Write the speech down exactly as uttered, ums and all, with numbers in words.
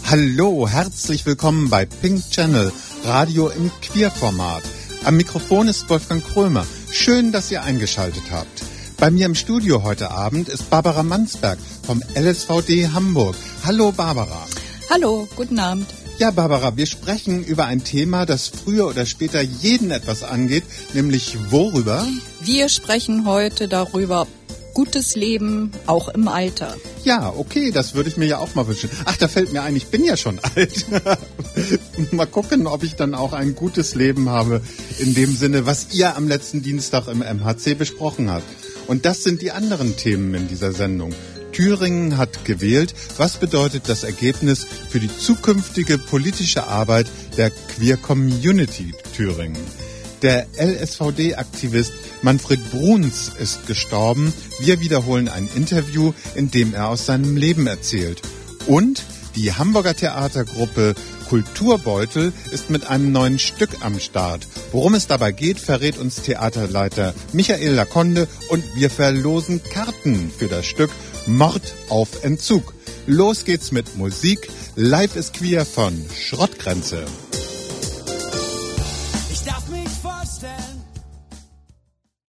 Hallo, herzlich willkommen bei Pink Channel, Radio im Queerformat. Am Mikrofon ist Wolfgang Krömer. Schön, dass ihr eingeschaltet habt. Bei mir im Studio heute Abend ist Barbara Mansberg vom L S V D Hamburg. Hallo Barbara. Hallo, guten Abend. Ja, Barbara, wir sprechen über ein Thema, das früher oder später jeden etwas angeht, nämlich worüber? Wir sprechen heute darüber, gutes Leben, auch im Alter. Ja, okay, das würde ich mir ja auch mal wünschen. Ach, da fällt mir ein, ich bin ja schon alt. Mal gucken, ob ich dann auch ein gutes Leben habe, in dem Sinne, was ihr am letzten Dienstag im M H C besprochen habt. Und das sind die anderen Themen in dieser Sendung. Thüringen hat gewählt. Was bedeutet das Ergebnis für die zukünftige politische Arbeit der Queer Community Thüringen? Der L S V D-Aktivist Manfred Bruns ist gestorben. Wir wiederholen ein Interview, in dem er aus seinem Leben erzählt. Und die Hamburger Theatergruppe Kulturbeutel ist mit einem neuen Stück am Start. Worum es dabei geht, verrät uns Theaterleiter Michael Laconde und wir verlosen Karten für das Stück Mord auf Entzug. Los geht's mit Musik. Life is Queer von Schrottgrenze.